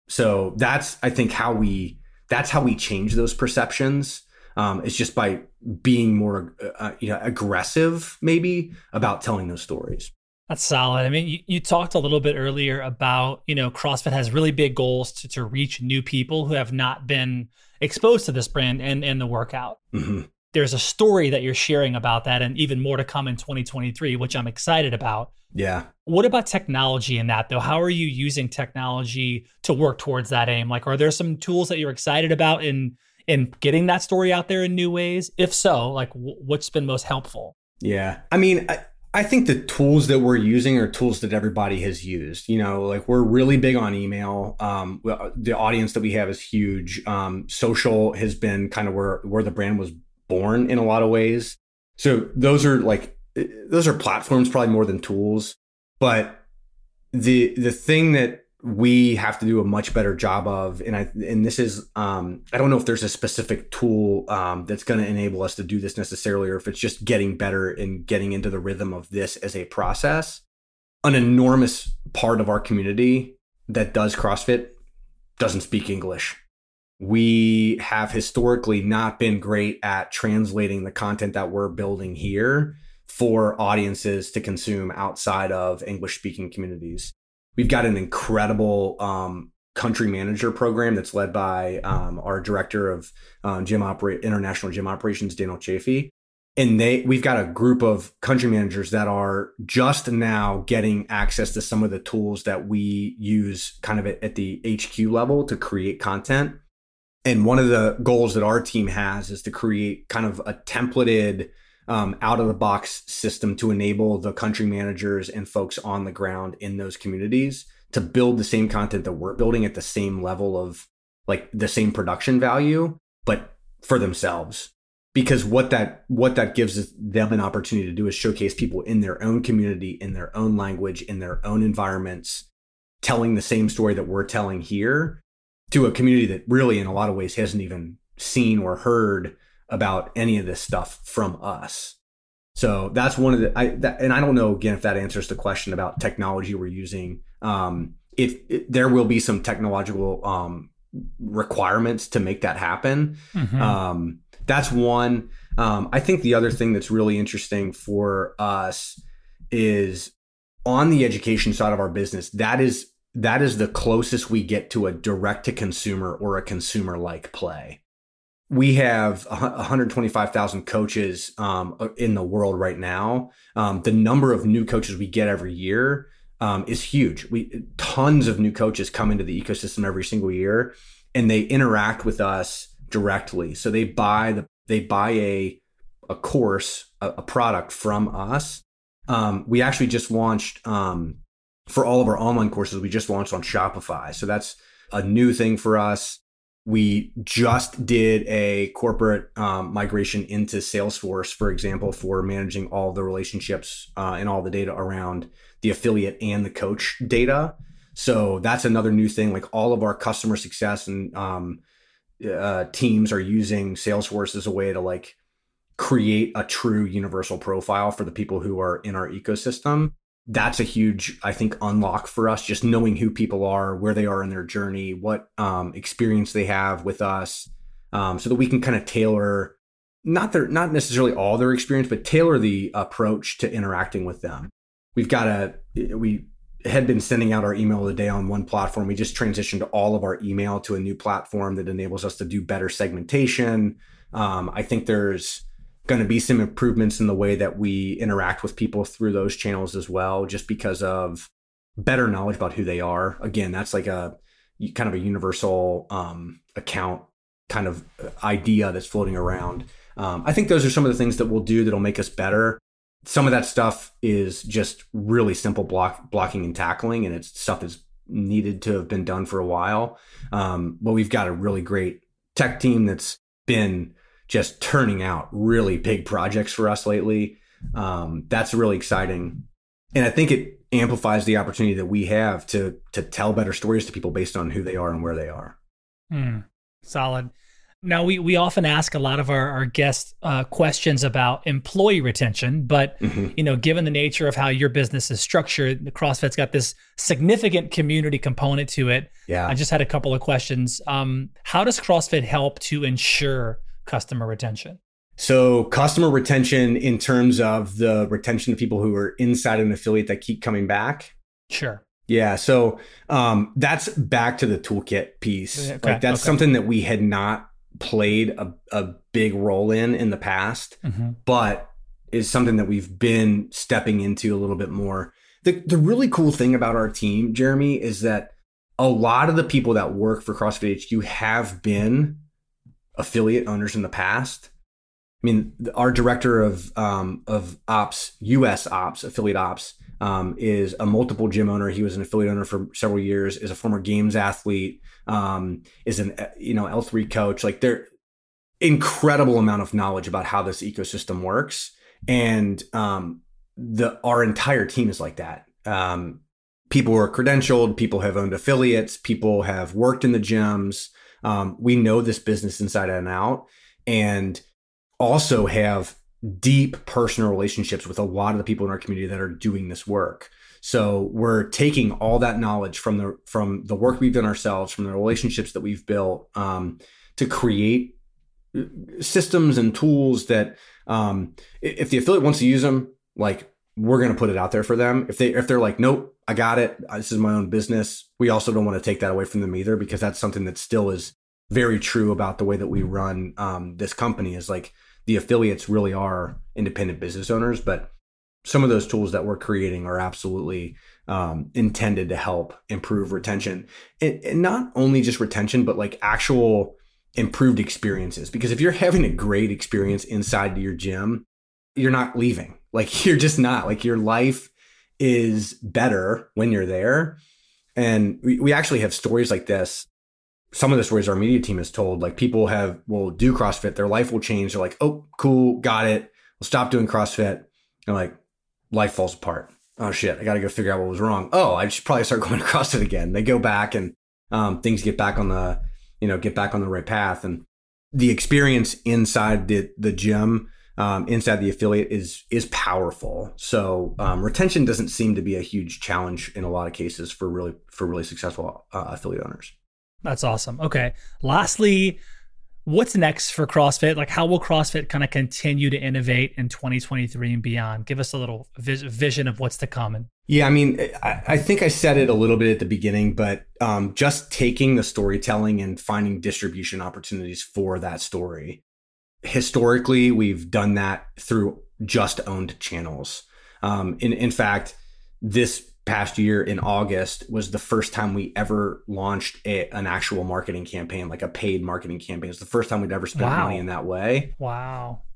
So that's, I think, how we, that's how we change those perceptions. Um, it's just by being more, uh, you know, aggressive maybe about telling those stories. That's solid. I mean, you, you talked a little bit earlier about, you know, CrossFit has really big goals to, to reach new people who have not been exposed to this brand and, and the workout. Mm-hmm. There's a story that you're sharing about that, and even more to come in twenty twenty-three, which I'm excited about. Yeah. What about technology in that, though? How are you using technology to work towards that aim? Like, are there some tools that you're excited about in in getting that story out there in new ways? If so, like, w- what's been most helpful? Yeah. I mean, I, I think the tools that we're using are tools that everybody has used. You know, like, we're really big on email. Um, the audience that we have is huge. Um, social has been kind of where, where the brand was born in a lot of ways. So those are like, those are platforms probably more than tools. But the the thing that we have to do a much better job of, and I and this is, um, I don't know if there's a specific tool um, that's going to enable us to do this necessarily, or if it's just getting better and getting into the rhythm of this as a process. An enormous part of our community that does CrossFit doesn't speak English. We have historically not been great at translating the content that we're building here for audiences to consume outside of English-speaking communities. We've got an incredible um, country manager program that's led by um, our director of uh, gym opera- international gym operations, Daniel Chafee. And they, we've got a group of country managers that are just now getting access to some of the tools that we use kind of at, at the H Q level to create content. And one of the goals that our team has is to create kind of a templated, um, out of the box system to enable the country managers and folks on the ground in those communities to build the same content that we're building at the same level of like the same production value, but for themselves. Because what that what that gives them an opportunity to do is showcase people in their own community, in their own language, in their own environments, telling the same story that we're telling here to a community that really in a lot of ways hasn't even seen or heard about any of this stuff from us. So that's one of the, I, that, and I don't know, again, if that answers the question about technology we're using. Um, if it, there will be some technological um, requirements to make that happen. Mm-hmm. Um, that's one. Um, I think the other thing that's really interesting for us is on the education side of our business, that is that is the closest we get to a direct to consumer or a consumer like play. We have one hundred twenty-five thousand coaches um, in the world right now. Um, the number of new coaches we get every year um, is huge. We tons of new coaches come into the ecosystem every single year, and they interact with us directly. So they buy the they buy a a course, a, a product from us. Um, we actually just launched um, for all of our online courses, we just launched on Shopify. So that's a new thing for us. We just did a corporate um, migration into Salesforce, for example, for managing all the relationships uh, and all the data around the affiliate and the coach data. So that's another new thing. Like all of our customer success and um, uh, teams are using Salesforce as a way to like create a true universal profile for the people who are in our ecosystem. That's a huge, I think, unlock for us, just knowing who people are, where they are in their journey, what um, experience they have with us, um, so that we can kind of tailor, not their, not necessarily all their experience, but tailor the approach to interacting with them. We've got a, we had been sending out our email a day on one platform. We just transitioned all of our email to a new platform that enables us to do better segmentation. Um, I think there's going to be some improvements in the way that we interact with people through those channels as well, just because of better knowledge about who they are. Again, that's like a kind of a universal um, account kind of idea that's floating around. Um, I think those are some of the things that we'll do that'll make us better. Some of that stuff is just really simple block blocking and tackling, and it's stuff that's needed to have been done for a while. Um, but we've got a really great tech team that's been just turning out really big projects for us lately. Um, that's really exciting. And I think it amplifies the opportunity that we have to to tell better stories to people based on who they are and where they are. Mm, solid. Now, we, we often ask a lot of our, our guests uh, questions about employee retention, but mm-hmm. you know, given the nature of how your business is structured, the CrossFit's got this significant community component to it. Yeah. I just had a couple of questions. Um, how does CrossFit help to ensure customer retention? So customer retention in terms of the retention of people who are inside an affiliate that keep coming back? Sure. Yeah. So um, that's back to the toolkit piece. Okay. Like that's okay. something that we had not played a, a big role in in the past, mm-hmm. but is something that we've been stepping into a little bit more. The, the really cool thing about our team, Jeremy, is that a lot of the people that work for CrossFit H Q have been affiliate owners in the past. I mean, our director of um, of ops, U S ops, affiliate ops, um, is a multiple gym owner. He was an affiliate owner for several years, is a former games athlete, um, is an you know L three coach. Like they're incredible amount of knowledge about how this ecosystem works, and um, the our entire team is like that. Um, people are credentialed, people have owned affiliates, people have worked in the gyms. Um, we know this business inside and out, and also have deep personal relationships with a lot of the people in our community that are doing this work. So we're taking all that knowledge from the from the work we've done ourselves, from the relationships that we've built, um, to create systems and tools that um, if the affiliate wants to use them, like we're going to put it out there for them. If they if they're like, nope, I got it, this is my own business, we also don't want to take that away from them either, because that's something that still is very true about the way that we run um, this company. Is like the affiliates really are independent business owners, but some of those tools that we're creating are absolutely um, intended to help improve retention, and, and not only just retention, but like actual improved experiences. Because if you're having a great experience inside your gym, you're not leaving. Like you're just not. Like your life is better when you're there. And we, we actually have stories like this. Some of the stories our media team has told, like people have will do CrossFit, their life will change. They're like, oh, cool, got it. We'll stop doing CrossFit. And like life falls apart. Oh shit, I got to go figure out what was wrong. Oh, I should probably start going to CrossFit again. They go back and um, things get back on the, you know, get back on the right path. And the experience inside the the gym, um, inside the affiliate is is powerful. So um, retention doesn't seem to be a huge challenge in a lot of cases for really for really successful uh, affiliate owners. That's awesome. Okay. Lastly, what's next for CrossFit? Like, how will CrossFit kind of continue to innovate in twenty twenty-three and beyond? Give us a little vis- vision of what's to come. And yeah, I mean, I, I think I said it a little bit at the beginning, but um, just taking the storytelling and finding distribution opportunities for that story. Historically, we've done that through just owned channels. Um, in, in fact, this past year in August was the first time we ever launched a, an actual marketing campaign, like a paid marketing campaign. It's the first time we'd ever spent wow. money in that way. Wow.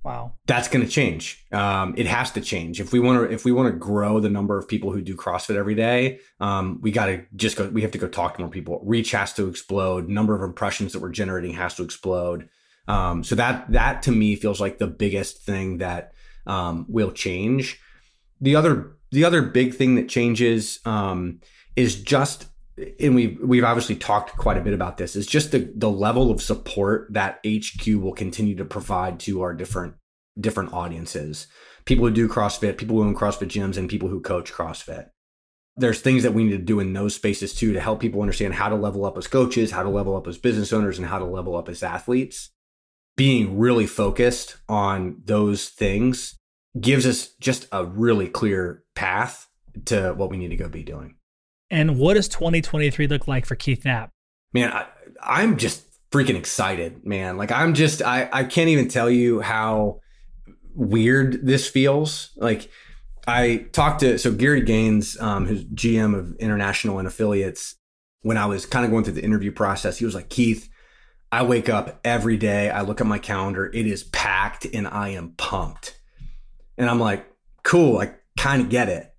Wow. That's going to change. Um, it has to change. If we want to, if we want to grow the number of people who do CrossFit every day, um, we got to just go, we have to go talk to more people. Reach has to explode. Number of impressions that we're generating has to explode. Um, so that, that to me feels like the biggest thing that, um, will change. The other, the other big thing that changes, um, is just, and we've, we've obviously talked quite a bit about this, is just the, the level of support that H Q will continue to provide to our different, different audiences, people who do CrossFit, people who own CrossFit gyms, and people who coach CrossFit. There's things that we need to do in those spaces too, to help people understand how to level up as coaches, how to level up as business owners, and how to level up as athletes. Being really focused on those things gives us just a really clear path to what we need to go be doing. And what does twenty twenty-three look like for Keith Knapp? Man, I, I'm just freaking excited, man. Like I'm just, I, I can't even tell you how weird this feels. Like I talked to, so Gary Gaines, um, who's G M of International and Affiliates, when I was kind of going through the interview process, he was like, Keith, I wake up every day, I look at my calendar, it is packed and I am pumped. And I'm like, cool, I kind of get it.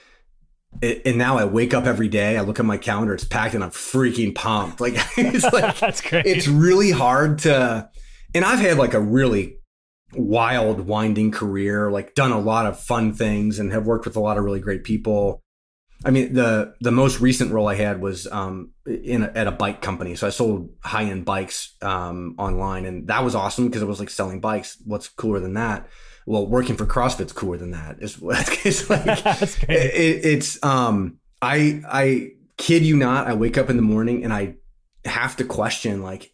It, and now I wake up every day, I look at my calendar, it's packed and I'm freaking pumped. Like, it's like, that's great. It's really hard to, and I've had like a really wild, winding career, like done a lot of fun things and have worked with a lot of really great people. I mean, the, the most recent role I had was, um, in a, at a bike company. So I sold high end bikes, um, online, and that was awesome because it was like selling bikes. What's cooler than that? Well, working for CrossFit's cooler than that. It's, it's like, That's great. It, it's, um, I, I kid you not, I wake up in the morning and I have to question like,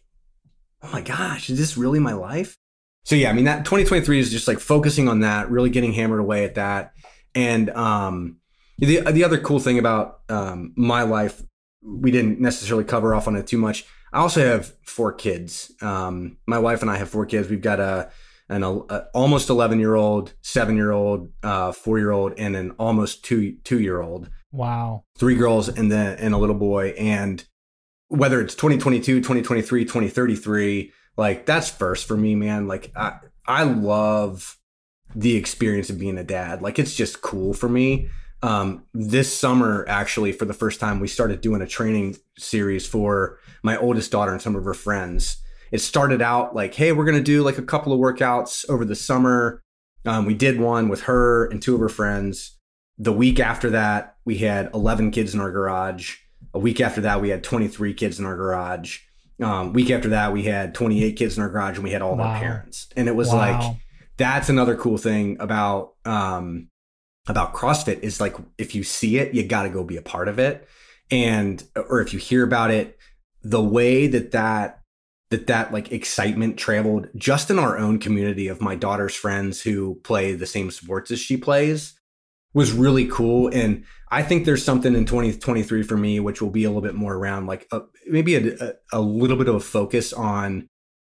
oh my gosh, is this really my life? So yeah, I mean, that twenty twenty-three is just like focusing on that, really getting hammered away at that. And, um, the, the other cool thing about, um, my life, we didn't necessarily cover off on it too much. I also have four kids. Um, my wife and I have four kids. We've got a, an a, almost eleven year old, seven year old, uh, four year old, and an almost two, two year old. Wow. Three girls and then, and a little boy. And whether it's twenty twenty-two, twenty twenty-three, twenty thirty-three, like that's first for me, man. Like I, I love the experience of being a dad. Like it's just cool for me. Um, this summer, actually, for the first time, we started doing a training series for my oldest daughter and some of her friends. It started out like, hey, we're going to do like a couple of workouts over the summer. Um, we did one with her and two of her friends. The week after that, we had eleven kids in our garage. A week after that, we had twenty-three kids in our garage. Um, week after that, we had twenty-eight kids in our garage, and we had all Wow. of our parents. And it was Wow. like, that's another cool thing about, um, about CrossFit is like, if you see it, you got to go be a part of it. And, or if you hear about it, the way that that, that that like excitement traveled just in our own community of my daughter's friends who play the same sports as she plays was really cool. And I think there's something in twenty twenty-three for me, which will be a little bit more around like a, maybe a, a little bit of a focus on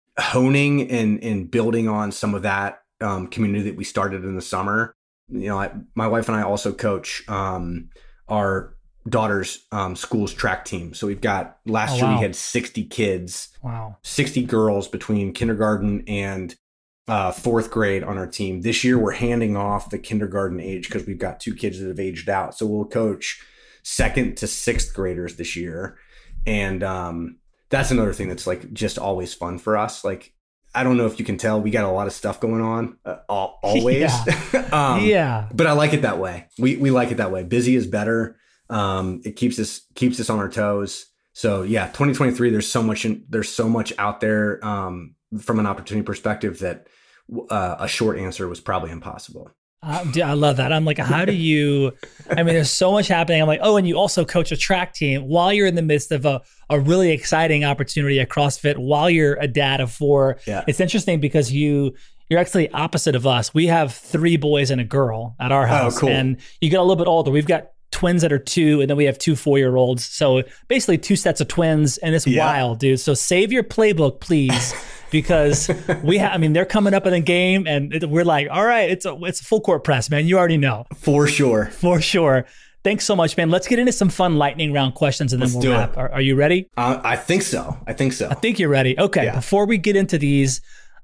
honing and, and building on some of that um, community that we started in the summer. You know, I, my wife and I also coach um, our daughter's um, school's track team. So we've got, last Oh, year wow. we had sixty kids, Wow. sixty girls between kindergarten and uh, fourth grade on our team. This year we're handing off the kindergarten age because we've got two kids that have aged out. So we'll coach second to sixth graders this year. And um, that's another thing that's like just always fun for us. Like, I don't know if you can tell, we got a lot of stuff going on uh, al- always. Yeah. um, yeah. But I like it that way. We we like it that way. Busy is better. Um, it keeps us keeps us on our toes. So yeah, twenty twenty-three. There's so much. In, there's so much out there um, from an opportunity perspective that uh, a short answer was probably impossible. Uh, dude, I love that. I'm like, how do you, I mean, there's so much happening. I'm like, oh, and you also coach a track team while you're in the midst of a, a really exciting opportunity at CrossFit while you're a dad of four. Yeah. It's interesting because you, you're actually opposite of us. We have three boys and a girl at our house. Oh, cool. And you get a little bit older. We've got twins that are two, and then we have two four-year-olds. So basically two sets of twins, and it's Yeah. wild, dude. So save your playbook, please. Because we have, I mean, they're coming up in the game, and it, we're like, all right, it's a it's a full court press, man. You already know. For sure. For sure. Thanks so much, man. Let's get into some fun lightning round questions, and then Let's we'll do wrap. it. Are, are you ready? Uh, I think so. I think so. I think you're ready. Okay. Yeah. Before we get into these,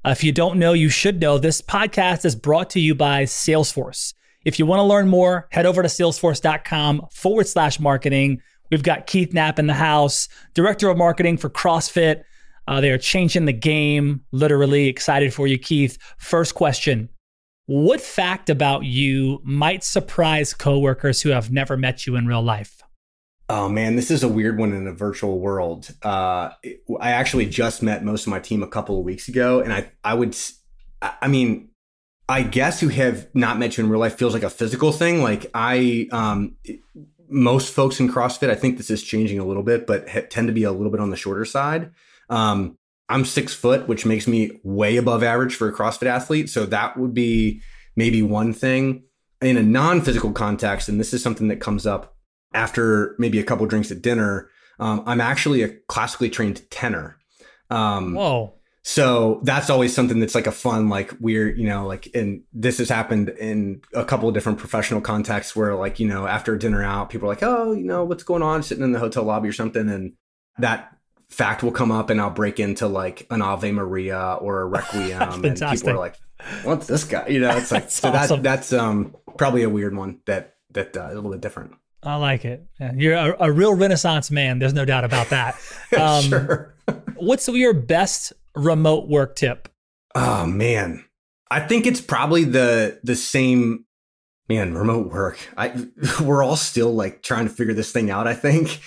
Uh, if you don't know, you should know. This podcast is brought to you by Salesforce. If you want to learn more, head over to salesforce.com forward slash marketing. We've got Keith Knapp in the house, director of marketing for CrossFit. Uh, they are changing the game, literally. Excited for you, Keith. First question. What fact about you might surprise coworkers who have never met you in real life? Oh man, this is a weird one in a virtual world. Uh, I actually just met most of my team a couple of weeks ago, and I, I would, I mean, I guess who have not met you in real life feels like a physical thing. Like I, um, most folks in CrossFit, I think this is changing a little bit, but ha- tend to be a little bit on the shorter side. Um, I'm six foot, which makes me way above average for a CrossFit athlete. So that would be maybe one thing. In a non-physical context, and this is something that comes up after maybe a couple drinks at dinner, um, I'm actually a classically trained tenor. Um, Whoa. So that's always something that's like a fun, like weird, you know, like, and this has happened in a couple of different professional contexts where like, you know, after dinner out, people are like, oh, you know, what's going on, sitting in the hotel lobby or something. And that fact will come up and I'll break into like an Ave Maria or a Requiem. And people are like, what's this guy? You know, it's like, so awesome. that, that's um, probably a weird one that, that uh, is a little bit different. I like it. Yeah, you're a, a real Renaissance man. There's no doubt about that. Um, sure. What's your best remote work tip? Oh man, I think it's probably the the same. Man, remote work. I we're all still like trying to figure this thing out. I think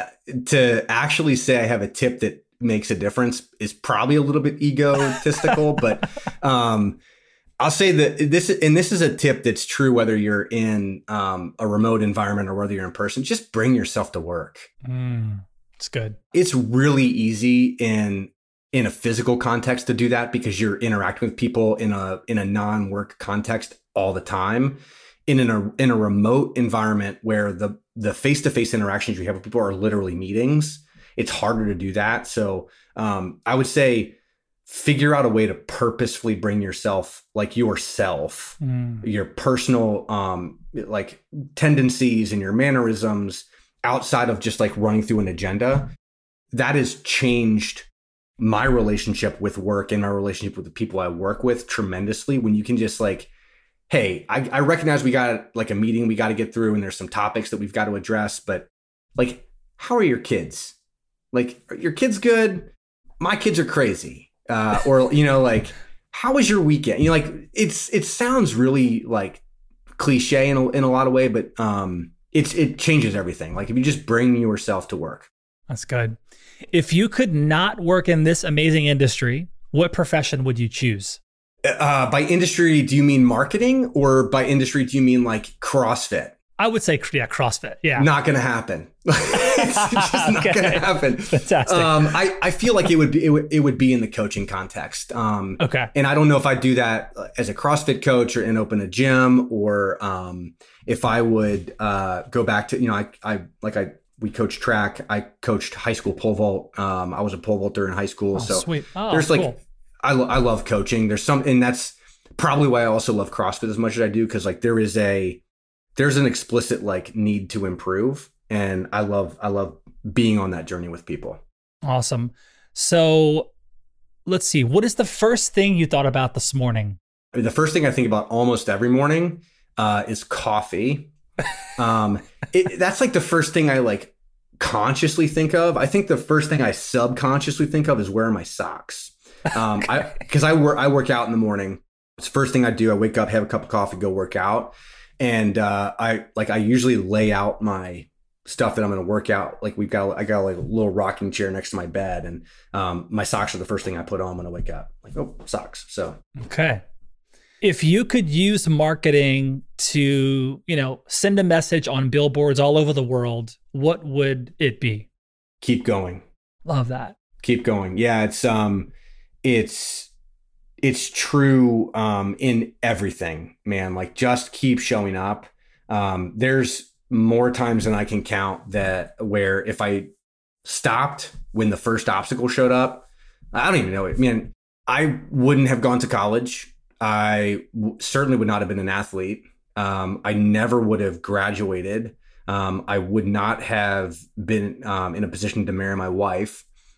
to actually say I have a tip that makes a difference is probably a little bit egotistical, but um, I'll say that this and this is a tip that's true whether you're in um, a remote environment or whether you're in person. Just bring yourself to work. Mm, it's good. It's really easy in in a physical context to do that because you're interacting with people in a in a non-work context all the time. In a in a remote environment where the the face-to-face interactions you have with people are literally meetings, it's harder to do that. So um, I would say figure out a way to purposefully bring yourself, like yourself, mm. your personal um, like tendencies and your mannerisms outside of just like running through an agenda. That has changed my relationship with work and my relationship with the people I work with tremendously when you can just like, hey, I, I recognize we got like a meeting we got to get through and there's some topics that we've got to address, but like, how are your kids? Like, are your kids good? My kids are crazy. Uh, or, you know, like, how was your weekend? You know, like it's, it sounds really like cliche in a, in a lot of way, but um, it's, it changes everything. Like if you just bring yourself to work. That's good. If you could not work in this amazing industry, what profession would you choose? Uh, by industry, do you mean marketing, or by industry, do you mean like CrossFit? I would say, yeah, CrossFit. Yeah. Not going to happen. It's just not okay. going to happen. Fantastic. Um, I, I feel like it would be, it would, it would be in the coaching context. Um, okay. And I don't know if I'd do that as a CrossFit coach or and open a gym, or um, if I would uh, go back to, you know, I, I, like I, we coached track. I coached high school pole vault. Um, I was a pole vaulter in high school. Oh, so sweet. Oh, there's like, cool. I, lo- I love coaching. There's some, and that's probably why I also love CrossFit as much as I do. Cause like there is a, there's an explicit like need to improve. And I love, I love being on that journey with people. Awesome. So let's see, what is the first thing you thought about this morning? I mean, the first thing I think about almost every morning uh, is coffee. Um, it, that's like the first thing I like consciously think of. I think the first thing I subconsciously think of is where are my socks? Um, okay. I, cause I work, I work out in the morning. It's the first thing I do. I wake up, have a cup of coffee, go work out. And, uh, I like, I usually lay out my stuff that I'm going to work out. Like we've got, I got like a little rocking chair next to my bed, and, um, my socks are the first thing I put on when I wake up. Like, oh, socks. So, okay. If you could use marketing to, you know, send a message on billboards all over the world, what would it be? Keep going. Love that. Keep going. Yeah. It's, um, it's, it's true, um, in everything, man. Like just keep showing up. Um, there's more times than I can count that where if I stopped when the first obstacle showed up, I don't even know it, man. I wouldn't have gone to college. I w- certainly would not have been an athlete. Um, I never would have graduated. Um, I would not have been um, in a position to marry my wife.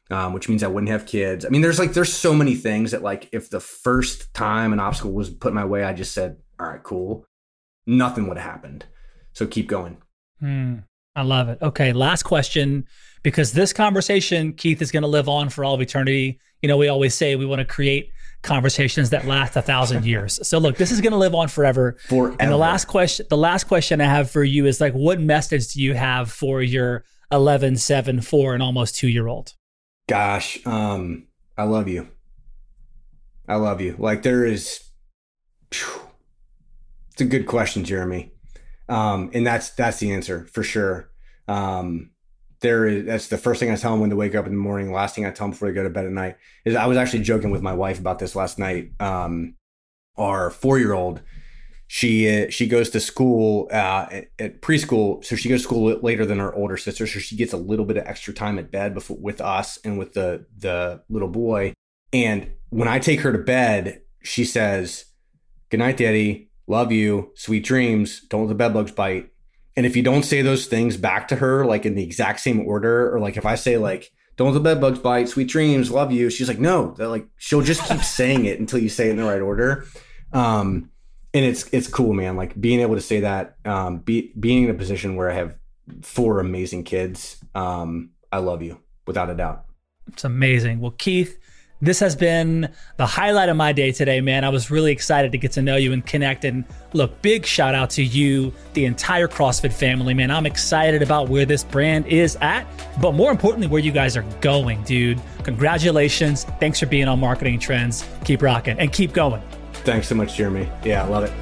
um, which means I wouldn't have kids. I mean, there's like, there's so many things that like, if the first time an obstacle was put my way, I just said, all right, cool. Nothing would have happened. So keep going. Hmm. I love it. Okay. Last question, because this conversation, Keith, is going to live on for all of eternity. You know, we always say we want to create conversations that last a thousand years. So look, this is going to live on forever. Forever. And the last question, the last question I have for you is like, what message do you have for your eleven, seven, four, and almost two year old? Gosh, um, I love you. I love you. Like there is, phew, it's a good question, Jeremy. Um, and that's, that's the answer for sure. Um, there is, that's the first thing I tell them when they wake up in the morning. Last thing I tell them before they go to bed at night is, I was actually joking with my wife about this last night. Um, our four-year-old, she, she goes to school, uh, at, at preschool. So she goes to school later than her older sister. So she gets a little bit of extra time at bed before, with us and with the, the little boy. And when I take her to bed, she says, "Good night, Daddy. Love you. Sweet dreams. Don't let the bed bugs bite." And if you don't say those things back to her, like in the exact same order, or like if I say like, "Don't let the bed bugs bite, sweet dreams, love you," she's like, no, they're like, she'll just keep saying it until you say it in the right order. Um, and it's, it's cool, man. Like being able to say that, um, be, being in a position where I have four amazing kids. Um, I love you without a doubt. It's amazing. Well, Keith, this has been the highlight of my day today, man. I was really excited to get to know you and connect. And look, big shout out to you, the entire CrossFit family, man. I'm excited about where this brand is at, but more importantly, where you guys are going, dude. Congratulations. Thanks for being on Marketing Trends. Keep rocking and keep going. Thanks so much, Jeremy. Yeah, I love it.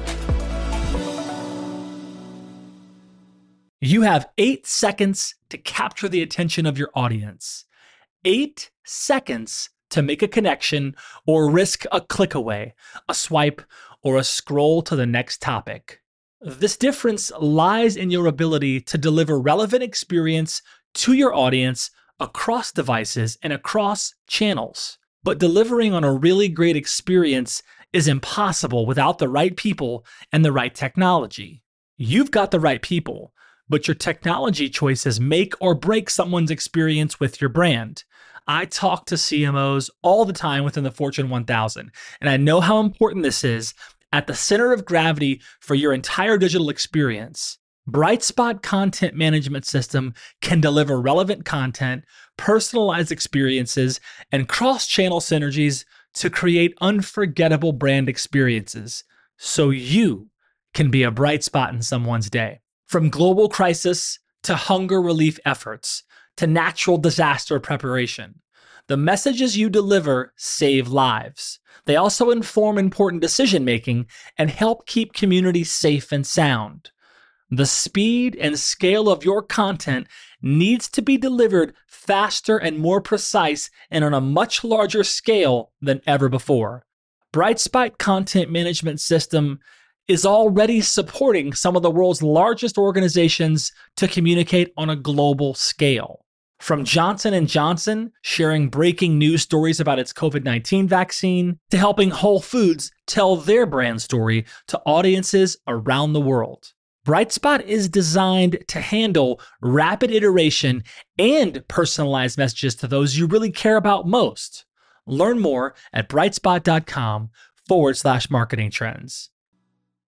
You have eight seconds to capture the attention of your audience. Eight seconds to make a connection or risk a click away, a swipe, or a scroll to the next topic. This difference lies in your ability to deliver relevant experience to your audience across devices and across channels. But delivering on a really great experience is impossible without the right people and the right technology. You've got the right people, but your technology choices make or break someone's experience with your brand. I talk to C M Os all the time within the Fortune one thousand, and I know how important this is at the center of gravity for your entire digital experience. Brightspot Content Management System can deliver relevant content, personalized experiences, and cross-channel synergies to create unforgettable brand experiences, so you can be a bright spot in someone's day. From global crisis to hunger relief efforts to natural disaster preparation, the messages you deliver save lives. They also inform important decision-making and help keep communities safe and sound. The speed and scale of your content needs to be delivered faster and more precise and on a much larger scale than ever before. Brightspot Content Management System is already supporting some of the world's largest organizations to communicate on a global scale. From Johnson and Johnson sharing breaking news stories about its COVID nineteen vaccine, to helping Whole Foods tell their brand story to audiences around the world. Brightspot is designed to handle rapid iteration and personalized messages to those you really care about most. Learn more at brightspot.com forward slash marketing trends.